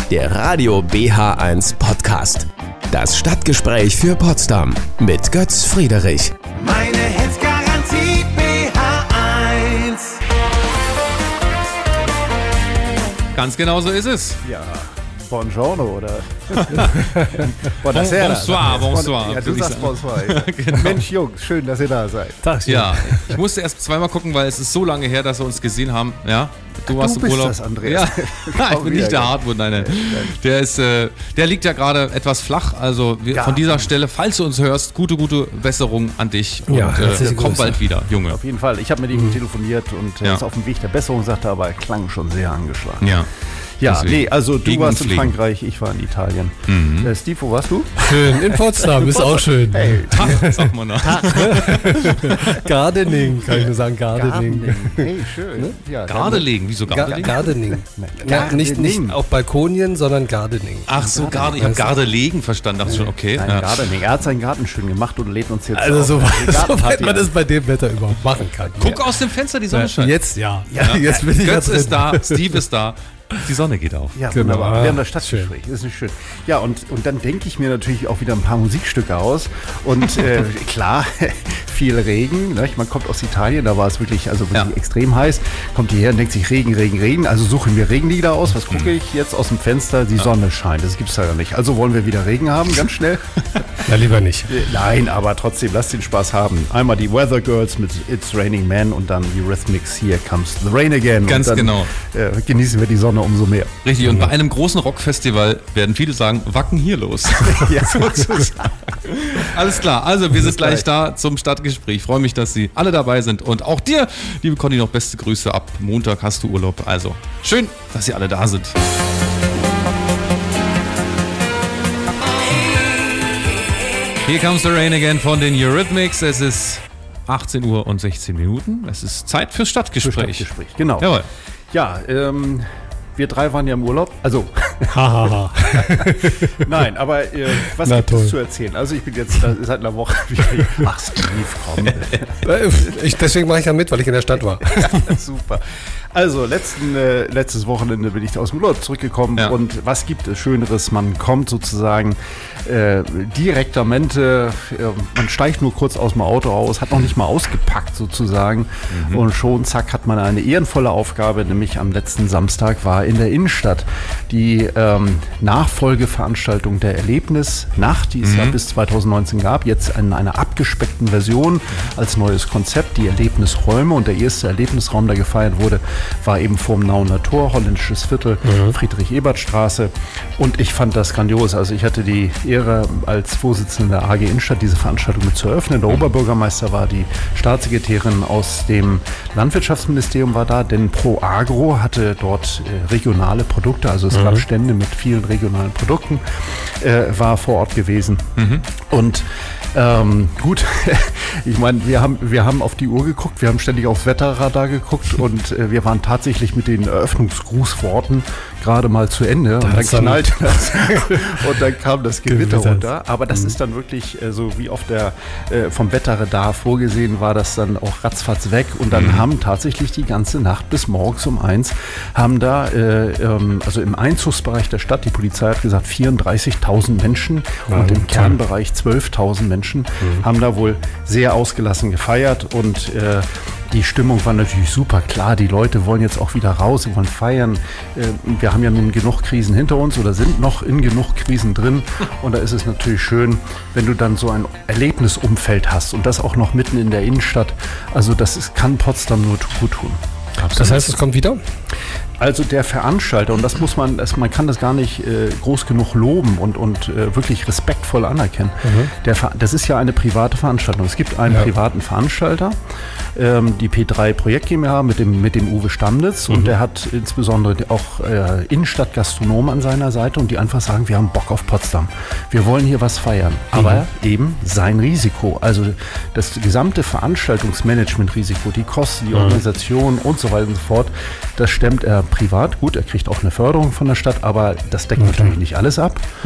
der Radio BH1 Podcast. Das Stadtgespräch für Potsdam mit Götz Friederich. Meine Hits-Garantie BH1. Ganz genau so ist es. Ja, buongiorno oder Bonsoir. Ja, du sagst bonsoir. Genau. Mensch, Jungs, schön, dass ihr da seid. Ja, ich musste erst zweimal gucken, weil es ist so lange her, dass wir uns gesehen haben. Ja, du warst im bist Urlaub. das, Andreas. Ja, ich bin nicht der Hartmut, nein. Der liegt ja gerade etwas flach. Also von dieser Stelle, falls du uns hörst, gute Besserung an dich. Und komm bald wieder, Junge. Auf jeden Fall. Ich habe mit ihm telefoniert und ist auf dem Weg der Besserung, sagte, aber er klang schon sehr angeschlagen. Ja, deswegen. nee, also du Gegen warst in Pflegen. Frankreich, ich war in Italien. Steve, wo warst du? Schön, in Potsdam, ist auch schön. Hey, Sag mal nach. Gardening, kann ich nur sagen, Gardening. Hey, schön. Ja, Gardelegen, wieso Gardelegen? Gardening. Ja, Gardening. nicht auf Balkonien, sondern Gardening. Ach so, ich habe Gardelegen verstanden, dachte schon, okay. Nein, Ja. Gardening. Er hat seinen Garten schön gemacht und lädt uns jetzt Also auf. soweit man das bei dem Wetter überhaupt machen kann. Guck aus dem Fenster, die Sonne scheint. Jetzt ja. Jetzt bin ich Götz drin. ist da, Steve ist da. Die Sonne geht auf. Ja, Genau. wunderbar. Wir haben das Stadtgespräch. Das ist nicht schön. Ja, und dann denke ich mir natürlich auch wieder ein paar Musikstücke aus. Und klar, viel Regen. Ne? Man kommt aus Italien, da war es wirklich extrem heiß. Kommt hierher und denkt sich Regen. Also suchen wir Regenlieder aus. Was gucke ich jetzt aus dem Fenster? Die Sonne scheint. Das gibt's da ja nicht. Also wollen wir wieder Regen haben, ganz schnell. Ja, lieber nicht. Nein, aber trotzdem, lasst den Spaß haben. Einmal die Weather Girls mit It's Raining Men und dann die Eurythmics, Here Comes the Rain Again. Ganz und dann, genau. Genießen wir die Sonne umso mehr. Richtig, und bei einem großen Rockfestival werden viele sagen, wacken hier los. Ja, Alles klar, also wir sind gleich da zum Stadtgespräch. Ich freue mich, dass Sie alle dabei sind. Und auch dir, liebe Conny, noch beste Grüße. Ab Montag hast du Urlaub. Also schön, dass Sie alle da sind. Here Comes the Rain Again von den Eurythmics. Es ist 18 Uhr und 16 Minuten. Es ist Zeit fürs Stadtgespräch. Genau. Jawohl. Ja, wir drei waren ja im Urlaub. Also, Hahaha. nein, aber was Na, gibt es toll. zu erzählen? Also ich bin jetzt seit einer Woche wieder hier. Ach, Steve, komm. Deswegen mache ich ja mit, weil ich in der Stadt war. Ja, super. Also, letztes Wochenende bin ich aus dem Urlaub zurückgekommen. Ja. Und was gibt es Schöneres? Man kommt sozusagen direktamente, man steigt nur kurz aus dem Auto aus, hat noch nicht mal ausgepackt sozusagen. Und schon, zack, hat man eine ehrenvolle Aufgabe, nämlich am letzten Samstag war in der Innenstadt die Nachfolgeveranstaltung der Erlebnisnacht, die es ja bis 2019 gab, jetzt in einer abgespeckten Version als neues Konzept, die Erlebnisräume. Und der erste Erlebnisraum, der gefeiert wurde, war eben vorm Nauener Tor, holländisches Viertel, Friedrich-Ebert-Straße. Und ich fand das grandios. Also ich hatte die Ehre, als Vorsitzender der AG Innenstadt diese Veranstaltung mit zu eröffnen. Der Oberbürgermeister war, die Staatssekretärin aus dem Landwirtschaftsministerium war da, denn Pro Agro hatte dort regionale Produkte, also es gab Stände mit vielen regionalen Produkten, war vor Ort gewesen. Und gut, ich meine, wir haben auf die Uhr geguckt, wir haben ständig aufs Wetterradar geguckt und wir waren tatsächlich mit den Eröffnungsgrußworten gerade mal zu Ende. Und dann knallte das und dann kam das Gewitter runter. Aber das ist dann wirklich so wie auf der vom Wetterradar vorgesehen, war das dann auch ratzfatz weg. Und dann haben tatsächlich die ganze Nacht bis morgens um 1 haben da, also im Einzugsbereich der Stadt, die Polizei hat gesagt, 34.000 Menschen und im Kernbereich 12.000 Menschen haben da wohl sehr ausgelassen gefeiert und die Stimmung war natürlich super. Klar, die Leute wollen jetzt auch wieder raus, sie wollen feiern. Wir haben ja nun genug Krisen hinter uns oder sind noch in genug Krisen drin. Und da ist es natürlich schön, wenn du dann so ein Erlebnisumfeld hast und das auch noch mitten in der Innenstadt. Also kann Potsdam nur gut tun. Das heißt, es kommt wieder? Also der Veranstalter, und das muss man kann das gar nicht groß genug loben und wirklich respektvoll anerkennen. Das ist ja eine private Veranstaltung. Es gibt einen privaten Veranstalter, die P3 Projekt GmbH mit dem Uwe Stamnitz, und der hat insbesondere auch Innenstadtgastronomen an seiner Seite, und die einfach sagen, wir haben Bock auf Potsdam. Wir wollen hier was feiern, aber eben sein Risiko. Also das gesamte Veranstaltungsmanagement-Risiko, die Kosten, die Organisation und so weiter und so fort, das stemmt er privat. Gut, er kriegt auch eine Förderung von der Stadt, aber das deckt natürlich nicht alles ab.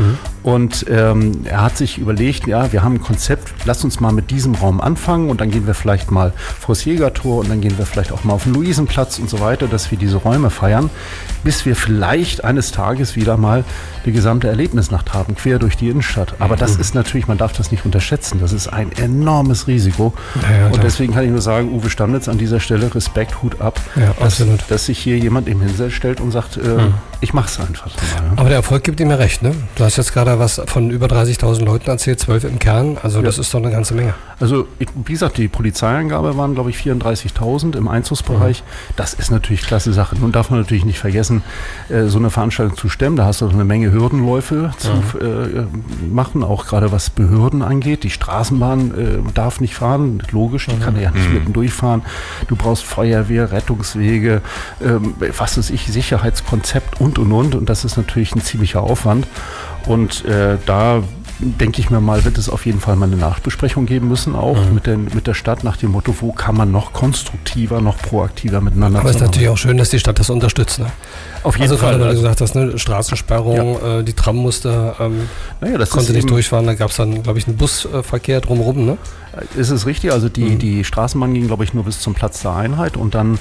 Und er hat sich überlegt, ja, wir haben ein Konzept, lass uns mal mit diesem Raum anfangen und dann gehen wir vielleicht mal vors Jägertor und dann gehen wir vielleicht auch mal auf den Luisenplatz und so weiter, dass wir diese Räume feiern, bis wir vielleicht eines Tages wieder mal die gesamte Erlebnisnacht haben, quer durch die Innenstadt. Aber das ist natürlich, man darf das nicht unterschätzen, das ist ein enormes Risiko. Ja, und deswegen kann ich nur sagen, Uwe Stamnitz an dieser Stelle, Respekt, Hut ab, Ja, absolut. dass sich hier jemand eben hinstellt und sagt, ich mach's einfach mal. Aber der Erfolg gibt ihm ja recht, ne? Du hast jetzt gerade was von über 30.000 Leuten erzählt, 12 im Kern, also das ist doch eine ganze Menge. Also wie gesagt, die Polizeiangabe waren, glaube ich, 34.000 im Einzugsbereich. Das ist natürlich klasse Sache. Nun darf man natürlich nicht vergessen, so eine Veranstaltung zu stemmen. Da hast du eine Menge Hürdenläufe zu machen, auch gerade was Behörden angeht. Die Straßenbahn darf nicht fahren, logisch, die kann ja nicht mitten durchfahren. Du brauchst Feuerwehr, Rettungswege, was weiß ich, Sicherheitskonzept und. Und das ist natürlich ein ziemlicher Aufwand. Und da denke ich mir mal, wird es auf jeden Fall mal eine Nachbesprechung geben müssen, auch mit der Stadt nach dem Motto, wo kann man noch konstruktiver, noch proaktiver miteinander Aber es ist natürlich auch schön, dass die Stadt das unterstützt, ne? Auf jeden also Fall. gerade, weil du gesagt hast, ne, Straßensperrung, die Tram musste, das konnte ist nicht eben durchfahren, da gab es dann, glaube ich, einen Busverkehr drumherum, ne? Ist es richtig, also die Straßenbahn ging, glaube ich, nur bis zum Platz der Einheit und dann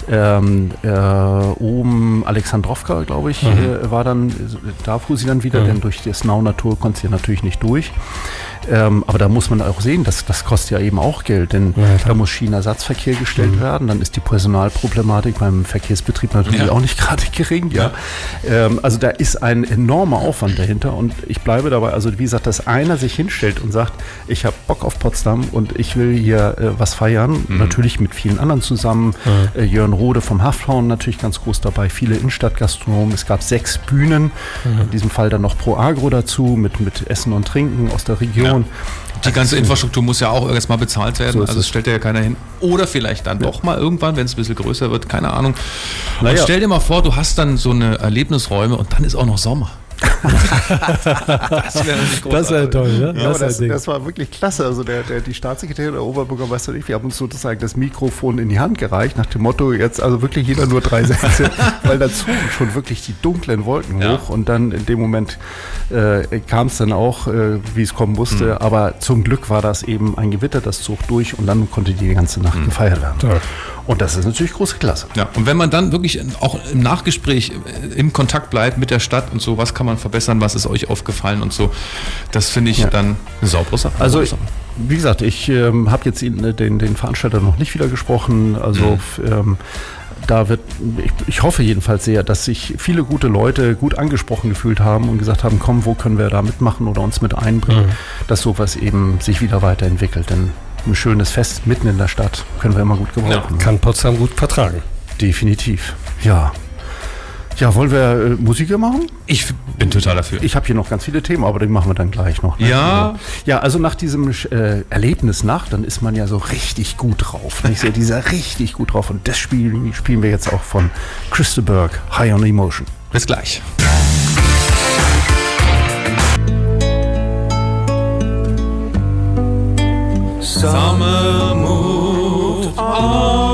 oben Alexandrowka, glaube ich, war dann, da fuhr sie dann wieder, denn durch das Naunator konnte sie ja natürlich nicht durch. Aber da muss man auch sehen, das kostet ja eben auch Geld, denn da muss Schienenersatzverkehr gestellt werden, dann ist die Personalproblematik beim Verkehrsbetrieb natürlich auch nicht gerade gering. Ja. Also da ist ein enormer Aufwand dahinter und ich bleibe dabei, also wie gesagt, dass einer sich hinstellt und sagt, ich habe Bock auf Potsdam und ich will hier was feiern, natürlich mit vielen anderen zusammen, Jörn Rode vom Hafthauen natürlich ganz groß dabei, viele Innenstadtgastronomen, es gab 6 Bühnen, in diesem Fall dann noch Pro Agro dazu, mit Essen und Trinken aus der Region. Ja. Die ganze Infrastruktur muss ja auch erstmal bezahlt werden, So also das stellt ja keiner hin. Oder vielleicht dann doch mal irgendwann, wenn es ein bisschen größer wird, keine Ahnung. Und stell dir mal vor, du hast dann so eine Erlebnisräume und dann ist auch noch Sommer. Das wäre natürlich großartig. Das wäre toll, ne? Ja, das war wirklich klasse. Also die Staatssekretärin, der Oberbürgermeister und ich, wir haben uns sozusagen das Mikrofon in die Hand gereicht, nach dem Motto, jetzt also wirklich jeder nur 3 Sätze, weil da zogen schon wirklich die dunklen Wolken hoch und dann in dem Moment kam es dann auch, wie es kommen musste, aber zum Glück war das eben ein Gewitter, das zog durch und dann konnte die ganze Nacht gefeiert werden. Toll. Und das ist natürlich große Klasse. Ja, und wenn man dann wirklich auch im Nachgespräch im Kontakt bleibt mit der Stadt und so, was kann man verbessern, was ist euch aufgefallen und so, das finde ich dann eine saubere Sache. Also wie gesagt, ich habe jetzt den Veranstalter noch nicht wieder gesprochen, also ich hoffe jedenfalls sehr, dass sich viele gute Leute gut angesprochen gefühlt haben und gesagt haben, komm, wo können wir da mitmachen oder uns mit einbringen, dass sowas eben sich wieder weiterentwickelt, denn ein schönes Fest mitten in der Stadt können wir immer gut gebrauchen. Kann Potsdam gut vertragen. Definitiv, ja. Ja, wollen wir Musik machen? Ich bin total dafür. Ich habe hier noch ganz viele Themen, aber die machen wir dann gleich noch. Ne? Ja. Ja, also nach diesem Erlebnisnacht, dann ist man ja so richtig gut drauf. Ich sehe dieser richtig gut drauf und das spielen wir jetzt auch von Crystal Burke, High on Emotion. Bis gleich. Summer moved on.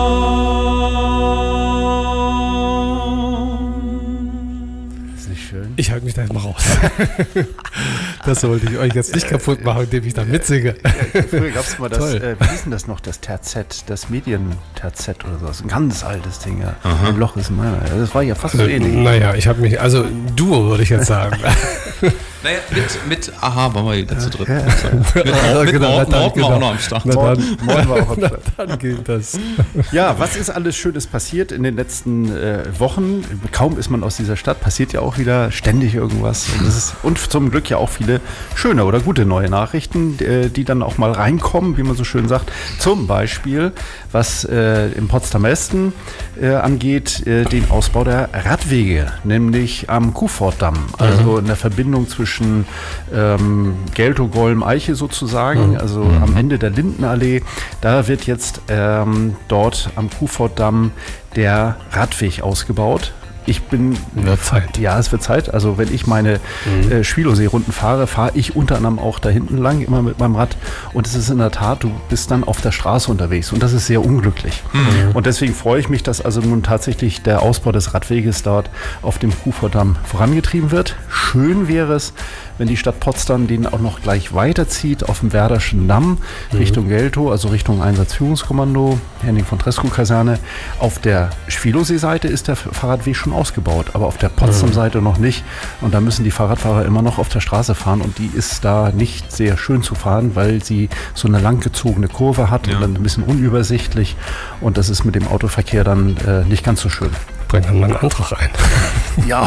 Ist nicht schön? Ich halte mich da jetzt mal raus. Das wollte ich euch jetzt nicht kaputt machen, indem ich da mitsinge. Früher gab es mal das, wie hieß denn das noch, das Terzett, das Medien-Terzett oder so. Das ist ein ganz altes Ding. Ja. Ein Loch ist meiner. Das war ja fast so ähnlich. Naja, ich habe mich, also Duo würde ich jetzt sagen. Naja, mit Aha waren wir jetzt zu dritt. Ja. Mit Morten auch noch am Start. Morgen war auch am Start. Dann geht das. Ja, was ist alles Schönes passiert in den letzten Wochen? Kaum ist man aus dieser Stadt, passiert ja auch wieder ständig irgendwas. Und zum Glück ja auch viele schöne oder gute neue Nachrichten, die dann auch mal reinkommen, wie man so schön sagt. Zum Beispiel, was im Potsdamer Westen angeht, den Ausbau der Radwege, nämlich am Kuhfortdamm, also in der Verbindung zwischen Geltow, Golm, Eiche sozusagen, also am Ende der Lindenallee. Da wird jetzt dort am Kuhfortdamm der Radweg ausgebaut. Wird Zeit. Ja, es wird Zeit. Also wenn ich meine Schwilosee-Runden fahre ich unter anderem auch da hinten lang, immer mit meinem Rad. Und es ist in der Tat, du bist dann auf der Straße unterwegs. Und das ist sehr unglücklich. Und deswegen freue ich mich, dass also nun tatsächlich der Ausbau des Radweges dort auf dem Kuhvordamm vorangetrieben wird. Schön wäre es, wenn die Stadt Potsdam den auch noch gleich weiterzieht auf dem Werderschen Damm Richtung Geltow, also Richtung Einsatzführungskommando, Henning von Treschow-Kaserne. Auf der Schwilosee-Seite ist der Fahrradweg schon ausgebaut, aber auf der Potsdam-Seite noch nicht. Und da müssen die Fahrradfahrer immer noch auf der Straße fahren und die ist da nicht sehr schön zu fahren, weil sie so eine langgezogene Kurve hat und dann ein bisschen unübersichtlich und das ist mit dem Autoverkehr dann nicht ganz so schön. Bring dann mal einen Antrag ein. Ja,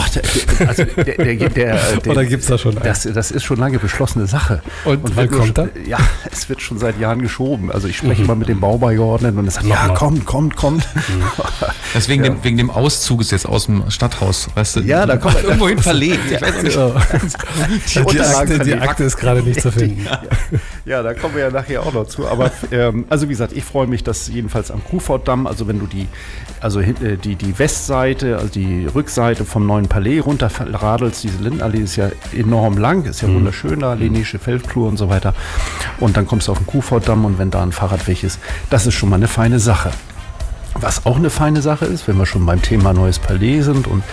oder gibt es da schon einen? Das ist schon lange beschlossene Sache. Und wann kommt er? Ja, es wird schon seit Jahren geschoben. Also ich spreche mal mit dem Baubeigeordneten und er sagt, ja, kommt. Das wegen dem Auszug ist jetzt aus dem Stadthaus, weißt du? Ja, da kommt irgendwohin verlegt. Ich weiß nicht. Die Akte ist gerade nicht zu finden. Ja, da kommen wir ja nachher auch noch zu. Aber also wie gesagt, ich freue mich, dass jedenfalls am Kuhvordamm, also wenn du die Westseite, also die Rückseite vom neuen Palais runterradelst, diese Lindenallee ist ja enorm lang, ist ja wunderschön da, Lenische Feldflur und so weiter. Und dann kommst du auf den Kuhvordamm und wenn da ein Fahrradweg ist, das ist schon mal eine feine Sache. Was auch eine feine Sache ist, wenn wir schon beim Thema Neues Palais sind und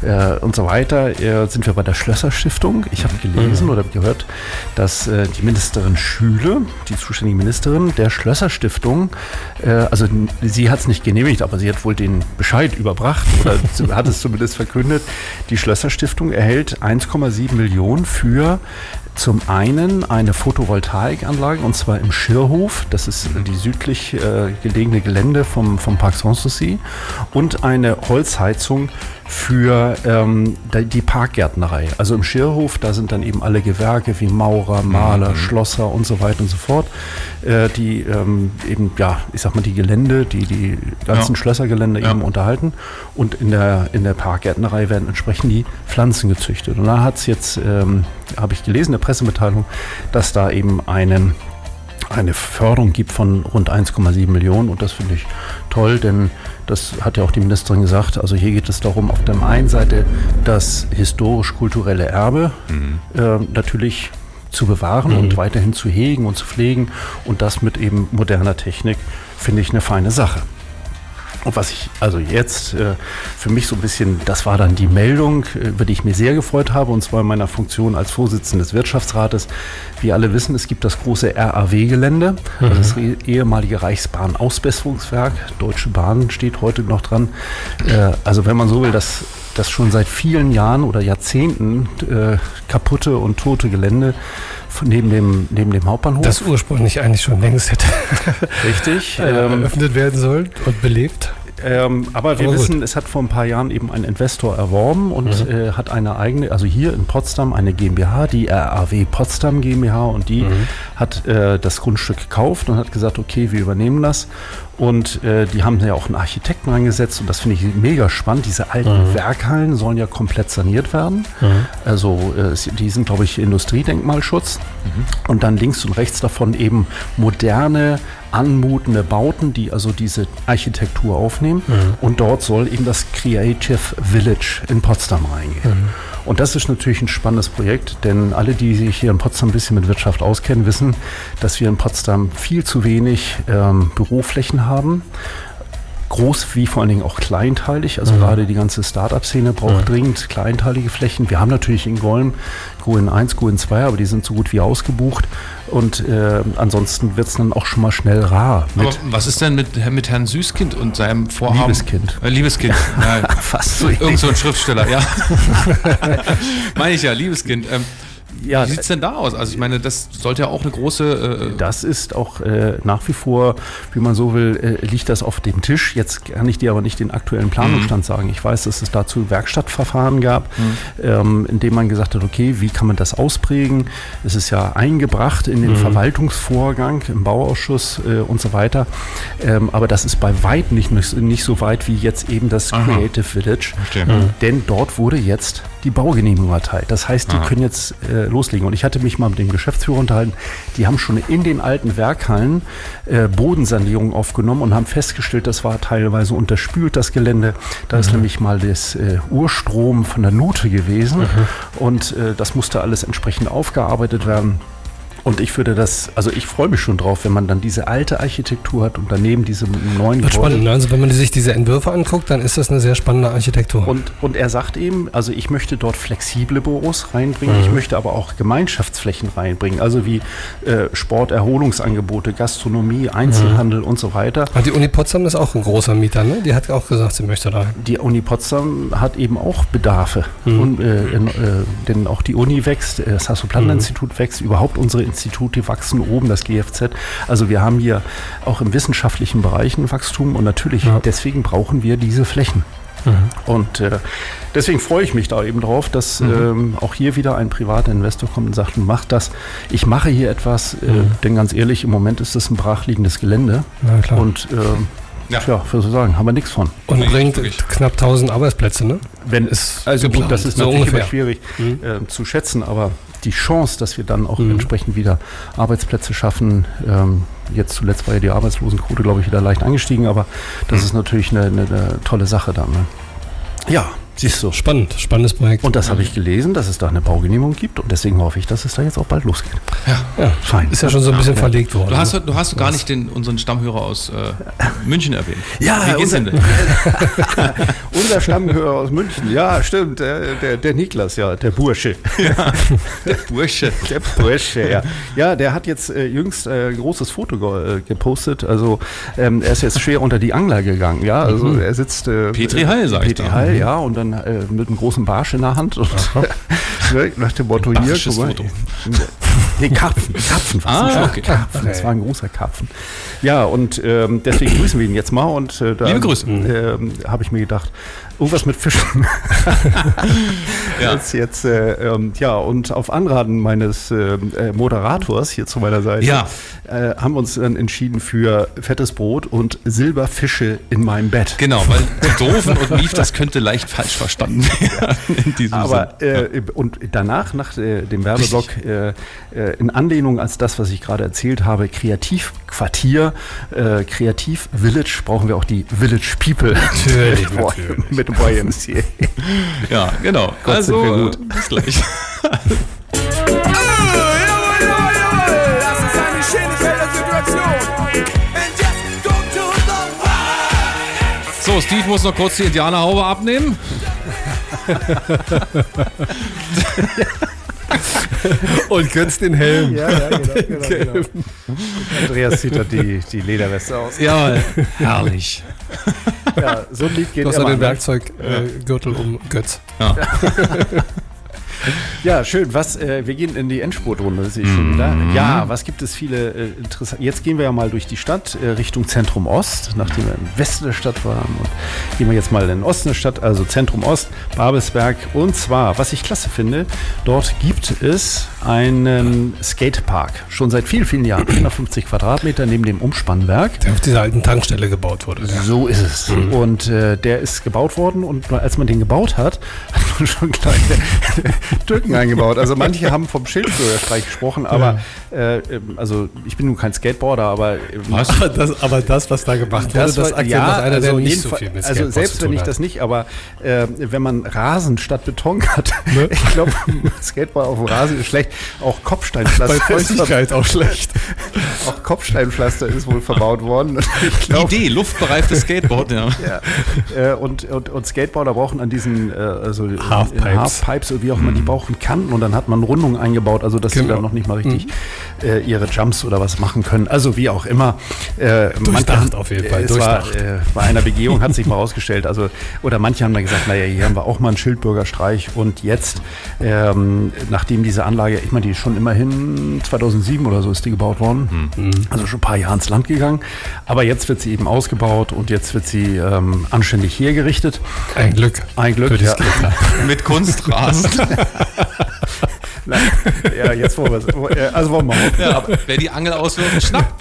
so weiter, sind wir bei der Schlösser-Stiftung. Ich habe gelesen oder gehört, dass die Ministerin Schüle, die zuständige Ministerin der Schlösser-Stiftung, also sie hat es nicht genehmigt, aber sie hat wohl den Bescheid überbracht oder hat es zumindest verkündet, die Schlösser-Stiftung erhält 1,7 Millionen für zum einen eine Photovoltaikanlage und zwar im Schirrhof, das ist die südlich gelegene Gelände vom Parc Sanssouci und eine Holzheizung für die Parkgärtnerei. Also im Schirrhof, da sind dann eben alle Gewerke wie Maurer, Maler, Schlosser und so weiter und so fort, die eben, ja, ich sag mal, die Gelände, die ganzen Schlössergelände eben unterhalten und in der Parkgärtnerei werden entsprechend die Pflanzen gezüchtet. Und da hat es jetzt, habe ich gelesen, in der Pressemitteilung, dass da eben eine Förderung gibt von rund 1,7 Millionen und das finde ich toll, denn das hat ja auch die Ministerin gesagt, also hier geht es darum, auf der einen Seite das historisch-kulturelle Erbe natürlich zu bewahren und weiterhin zu hegen und zu pflegen und das mit eben moderner Technik, finde ich eine feine Sache. Und was ich also jetzt für mich so ein bisschen, das war dann die Meldung, über die ich mich sehr gefreut habe, und zwar in meiner Funktion als Vorsitzender des Wirtschaftsrates. Wie alle wissen, es gibt das große RAW-Gelände, das ehemalige Reichsbahn-Ausbesserungswerk. Deutsche Bahn steht heute noch dran. Also wenn man so will, das schon seit vielen Jahren oder Jahrzehnten kaputte und tote Gelände neben dem Hauptbahnhof. Das ursprünglich eigentlich schon längst hätte richtig eröffnet werden sollen und belebt. Aber wir wissen, es hat vor ein paar Jahren eben ein Investor erworben und hat eine eigene, also hier in Potsdam eine GmbH, die RAW Potsdam GmbH, und die hat das Grundstück gekauft und hat gesagt, okay, wir übernehmen das. Und die haben ja auch einen Architekten reingesetzt und das finde ich mega spannend. Diese alten Werkhallen sollen ja komplett saniert werden. Also die sind, glaube ich, Industriedenkmalschutz. Und dann links und rechts davon eben moderne, anmutende Bauten, die also diese Architektur aufnehmen. Und dort soll eben das Creative Village in Potsdam reingehen. Und das ist natürlich ein spannendes Projekt, denn alle, die sich hier in Potsdam ein bisschen mit Wirtschaft auskennen, wissen, dass wir in Potsdam viel zu wenig Büroflächen haben. Groß wie vor allen Dingen auch kleinteilig, also gerade die ganze Start-up-Szene braucht dringend kleinteilige Flächen. Wir haben natürlich in Golm GUIN 1, GUIN 2, aber die sind so gut wie ausgebucht und ansonsten wird es dann auch schon mal schnell rar. Aber was ist denn mit Herrn Süßkind und seinem Vorhaben? Liebeskind. Liebeskind. Ja, fast so. Irgend so ein Schriftsteller, ja. Meine ich ja, Liebeskind. Ja, wie sieht es denn da aus? Also ich meine, das sollte ja auch eine große... Das ist auch nach wie vor, wie man so will, liegt das auf dem Tisch. Jetzt kann ich dir aber nicht den aktuellen Planungsstand sagen. Ich weiß, dass es dazu Werkstattverfahren gab, in dem man gesagt hat, okay, wie kann man das ausprägen? Es ist ja eingebracht in den Verwaltungsvorgang, im Bauausschuss und so weiter. Aber das ist bei weitem nicht so weit wie jetzt eben das Creative Village. Denn dort wurde jetzt die Baugenehmigung erteilt. Das heißt, die können jetzt loslegen. Und ich hatte mich mal mit dem Geschäftsführer unterhalten, die haben schon in den alten Werkhallen Bodensanierung aufgenommen und haben festgestellt, das war teilweise unterspült, das Gelände. Da ist nämlich mal das Urstrom von der Nute gewesen und das musste alles entsprechend aufgearbeitet werden. Und ich freue mich schon drauf, wenn man dann diese alte Architektur hat und daneben diese neuen Gebäude. Spannend, also wenn man sich diese Entwürfe anguckt, dann ist das eine sehr spannende Architektur. Und er sagt eben, also ich möchte dort flexible Büros reinbringen, ich möchte aber auch Gemeinschaftsflächen reinbringen, also wie Sport, Erholungsangebote, Gastronomie, Einzelhandel und so weiter. Die Uni Potsdam ist auch ein großer Mieter, ne? Die hat auch gesagt, sie möchte da. Die Uni Potsdam hat eben auch Bedarfe. Und, denn auch die Uni wächst, das Hasso-Plattner-Institut wächst, überhaupt unsere Institute wachsen oben, das GFZ. Also wir haben hier auch im wissenschaftlichen Bereich ein Wachstum und natürlich deswegen brauchen wir diese Flächen. Und deswegen freue ich mich da eben drauf, dass auch hier wieder ein privater Investor kommt und sagt, mach das, ich mache hier etwas, denn ganz ehrlich, im Moment ist es ein brachliegendes Gelände. Na klar. Und für so sagen, haben wir nichts von. Und bringt knapp 1000 Arbeitsplätze, ne? Wenn es, also gut, das ist so natürlich immer schwierig zu schätzen, aber die Chance, dass wir dann auch entsprechend wieder Arbeitsplätze schaffen, jetzt zuletzt war ja die Arbeitslosenquote, glaube ich, wieder leicht angestiegen, aber das ist natürlich eine tolle Sache dann. Ne? Ja, siehst du. Spannendes Projekt. Und das habe ich gelesen, dass es da eine Baugenehmigung gibt und deswegen hoffe ich, dass es da jetzt auch bald losgeht. Ja. Fein. Ist ja schon so ein bisschen verlegt worden. Du hast gar nicht unseren Stammhörer aus München erwähnt. Ja, wie geht's denn? Unser Stammhörer aus München, ja, stimmt, der Niklas, ja, der Bursche. Ja, der Bursche, ja. Ja, der hat jetzt jüngst ein großes Foto gepostet, also er ist jetzt schwer unter die Angler gegangen, ja, also er sitzt Petri Heil, sag ich da. Petri Heil, ja, und dann mit einem großen Barsch in der Hand und nach dem Motto hier, guck mal, nee, Karpfen. Okay. Karpfen, das war ein großer Karpfen. Ja, und deswegen grüßen wir ihn jetzt mal und da liebe Grüße. Habe ich mir gedacht, irgendwas mit Fischen. Und auf Anraten meines Moderators hier zu meiner Seite haben wir uns dann entschieden für fettes Brot und Silberfische in meinem Bett. Genau, weil Doofen und Mief, das könnte leicht falsch verstanden werden in diesem Sinn. Und danach, nach dem Werbeblock, in Anlehnung als das, was ich gerade erzählt habe, Kreativquartier, Kreativ-Village, brauchen wir auch die Village People. Natürlich. Mit dem YMCA. Ja, genau. Gott, also, sind wir gut. Bis gleich. Das ist eine schöne Situation. So, Steve muss noch kurz die Indianerhaube abnehmen. Und Götz den Helm. Ja, genau. Andreas zieht da die Lederweste aus. Ja, herrlich. Ja, so ein Lied geht Du hast immer. ja den Werkzeuggürtel um Götz. Ja. Ja, schön. Wir gehen in die Endspurtrunde, das sehe ich schon wieder. Ja, was gibt es viele interessante... Jetzt gehen wir ja mal durch die Stadt Richtung Zentrum Ost, nachdem wir im Westen der Stadt waren. Und gehen wir jetzt mal in den Osten der Stadt, also Zentrum Ost, Babelsberg. Und zwar, was ich klasse finde, dort gibt es einen Skatepark. Schon seit vielen, vielen Jahren. 150 Quadratmeter neben dem Umspannwerk. Der auf dieser alten Tankstelle gebaut wurde. Ja. So ist es. Und der ist gebaut worden und als man den gebaut hat, hat man schon kleine Türken eingebaut. Also manche haben vom Schildbürgerstreich gesprochen, aber also ich bin nun kein Skateboarder, aber das, was da gemacht wurde, das erklärt noch einer, der nicht so viel mit Skateboard also selbst wenn ich das nicht, aber wenn man Rasen statt Beton hat, ich glaube, Skateboard auf dem Rasen ist schlecht. Auch Kopfsteinpflaster. Bei Feuchtigkeit auch schlecht. Auch Kopfsteinpflaster ist wohl verbaut worden. Ich glaub, Idee, luftbereiftes Skateboard, ja. Und Skateboarder brauchen an diesen Halfpipes oder wie auch immer, die brauchen Kanten und dann hat man Rundungen eingebaut, also dass sie dann noch nicht mal richtig ihre Jumps oder was machen können. Also wie auch immer. Durchdacht auf jeden Fall. Es war bei einer Begehung hat sich mal rausgestellt, also oder manche haben dann gesagt, naja, hier haben wir auch mal einen Schildbürgerstreich und jetzt, nachdem diese Anlage, ich meine, die ist schon immerhin 2007 oder so ist die gebaut worden, also schon ein paar Jahre ins Land gegangen, aber jetzt wird sie eben ausgebaut und jetzt wird sie anständig hergerichtet. Ein Glück. Ja. Mit Kunstrasen. Ja, jetzt wollen wir es. Also wollen wir mal. Ja, aber wer die Angel auswirft, schnapp.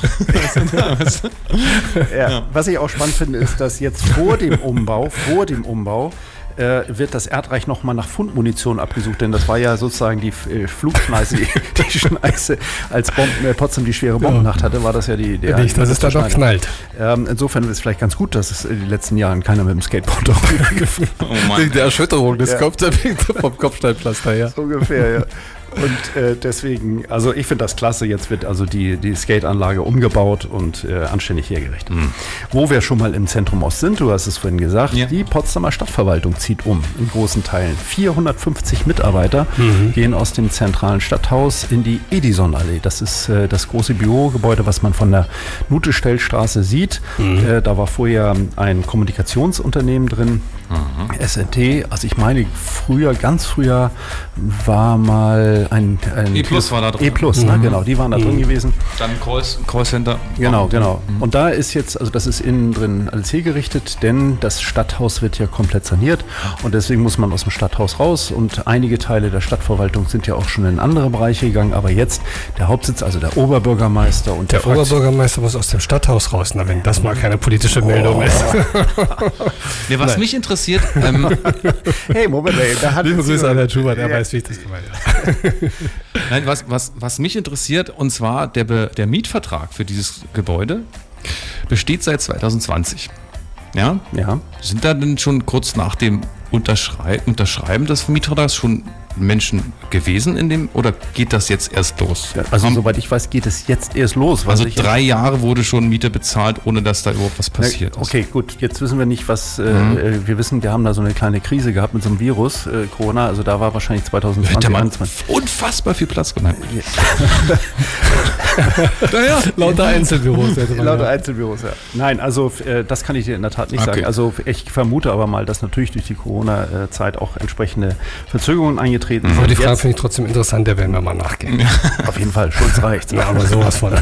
Was ich auch spannend finde, ist, dass jetzt vor dem Umbau wird das Erdreich nochmal nach Fundmunition abgesucht, denn das war ja sozusagen die Flugschneise, die Schneise, als Potsdam die schwere Bombennacht hatte, war das ja die nicht, dass es da doch knallt. Insofern ist es vielleicht ganz gut, dass es in den letzten Jahren keiner mit dem Skateboard darüber gefahren ist. Oh Mann. Wegen der Erschütterung des vom Kopfsteinpflaster her. So ungefähr, ja. Und deswegen, also ich finde das klasse, jetzt wird also die Skateanlage umgebaut und anständig hergerichtet. Wo wir schon mal im Zentrum Ost sind, du hast es vorhin gesagt, die Potsdamer Stadtverwaltung zieht um, in großen Teilen. 450 Mitarbeiter gehen aus dem zentralen Stadthaus in die Edisonallee. Das ist das große Bürogebäude, was man von der Nutestellstraße sieht. Da war vorher ein Kommunikationsunternehmen drin, SNT. Also ich meine, ganz früher war mal ein E-Plus war da drin. E-Plus, ne? Genau, die waren da drin gewesen. Dann Callcenter. Genau. Und da ist jetzt, also das ist innen drin alles hergerichtet, denn das Stadthaus wird ja komplett saniert und deswegen muss man aus dem Stadthaus raus und einige Teile der Stadtverwaltung sind ja auch schon in andere Bereiche gegangen, aber jetzt der Hauptsitz, also der Oberbürgermeister und der Oberbürgermeister muss aus dem Stadthaus raus, na, wenn das mal keine politische Meldung ist. Nee, was mich interessiert, hey, Moment, da hat liebe Grüße an Herrn Schubert, er weiß, wie ich das gemeint habe. Nein, was mich interessiert, und zwar der Mietvertrag für dieses Gebäude besteht seit 2020. Ja? Ja. Sind da denn schon kurz nach dem Unterschreiben des Mietvertrags schon Menschen gewesen in dem, oder geht das jetzt erst los? Ja, also soweit ich weiß, geht es jetzt erst los. Also 3 Jahre wurde schon Miete bezahlt, ohne dass da überhaupt was passiert ist. Okay, gut, jetzt wissen wir nicht, was, wir wissen, wir haben da so eine kleine Krise gehabt mit so einem Virus, Corona, also da war wahrscheinlich 2020, 2021. Unfassbar viel Platz genommen. Lauter Einzelbüros. Lauter Einzelbüros, ja. Nein, also das kann ich dir in der Tat nicht sagen. Also ich vermute aber mal, dass natürlich durch die Corona-Zeit auch entsprechende Verzögerungen eingetreten sind. Aber die Frage finde ich trotzdem interessant, der werden wir mal nachgehen. Auf jeden Fall, Schulz reicht. Ja, aber sowas von.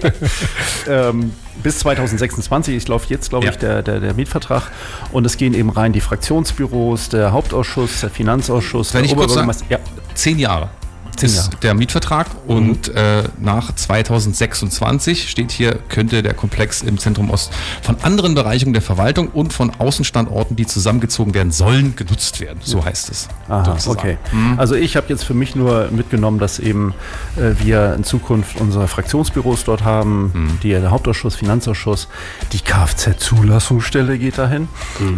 Bis 2026, ich laufe jetzt, glaube ich, der Mietvertrag und es gehen eben rein die Fraktionsbüros, der Hauptausschuss, der Finanzausschuss, der Oberbürgermeister. 10 Jahre. Ist der Mietvertrag und nach 2026 steht hier, könnte der Komplex im Zentrum Ost von anderen Bereichen der Verwaltung und von Außenstandorten, die zusammengezogen werden sollen, genutzt werden. So heißt es. Aha, okay. Also ich habe jetzt für mich nur mitgenommen, dass eben wir in Zukunft unsere Fraktionsbüros dort haben, der Hauptausschuss, Finanzausschuss, die Kfz-Zulassungsstelle geht dahin.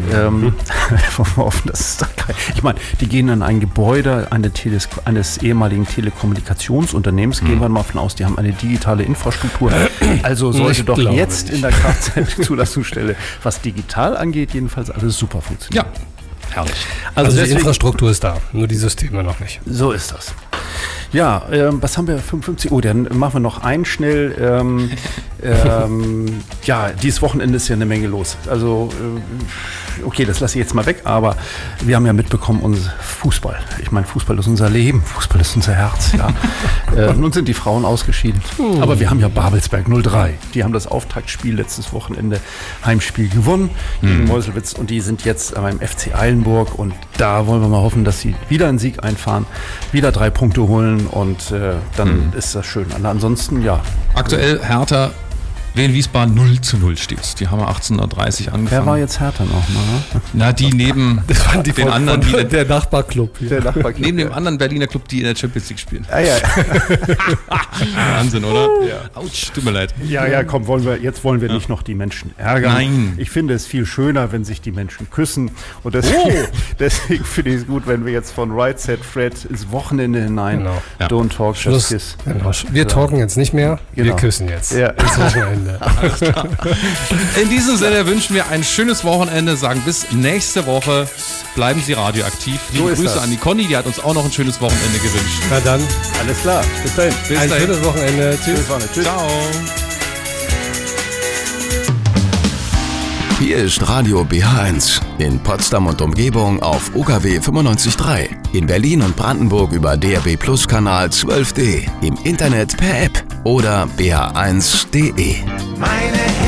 Ich meine, die gehen in ein Gebäude eines ehemaligen Telekommunikationsunternehmens, gehen wir mal von aus, die haben eine digitale Infrastruktur. Also sollte doch jetzt in der Kfz-Zulassungsstelle, was digital angeht, jedenfalls alles super funktionieren. Ja, herrlich. Also die Infrastruktur ist da, nur die Systeme noch nicht. So ist das. Ja, was haben wir? 55? Oh, dann machen wir noch einen schnell. Ja, dieses Wochenende ist ja eine Menge los. Also, okay, das lasse ich jetzt mal weg, aber wir haben ja mitbekommen, unser Fußball. Ich meine, Fußball ist unser Leben, Fußball ist unser Herz. Ja. Nun sind die Frauen ausgeschieden. Aber wir haben ja Babelsberg 03. Die haben das Auftaktspiel letztes Wochenende, Heimspiel gewonnen gegen Meuselwitz und die sind jetzt beim FC Eilenburg und da wollen wir mal hoffen, dass sie wieder einen Sieg einfahren, wieder 3 Punkte holen und dann ist das schön. Ansonsten, ja. Aktuell Hertha Wien Wiesbaden 0:0 steht. Die haben 18:30 angefangen. Wer war jetzt Hertha nochmal? Ne? Na, die neben den anderen, der Nachbarclub. Der Nachbarclub. Neben dem anderen Berliner Club, die in der Champions League spielen. Ah, ja. Wahnsinn, oder? Ja. Autsch, tut mir leid. Ja, komm, wollen wir nicht noch die Menschen ärgern. Nein. Ich finde es viel schöner, wenn sich die Menschen küssen. Und deswegen finde ich es gut, wenn wir jetzt von Right Set Fred ins Wochenende hinein Don't Talk, Just Kiss. Genau. Wir talken jetzt nicht mehr, wir küssen jetzt. Ja. Ins Wochenende. In diesem Sinne wünschen wir ein schönes Wochenende, sagen bis nächste Woche. Bleiben Sie radioaktiv. Liebe Grüße an die Conny, die hat uns auch noch ein schönes Wochenende gewünscht. Na dann, alles klar. Bis dahin. Ein schönes Wochenende. Tschüss. Tschüss. Ciao. Hier ist Radio BH1 in Potsdam und Umgebung auf UKW 95.3, in Berlin und Brandenburg über DAB+ Kanal 12D, im Internet per App oder bh1.de. Meine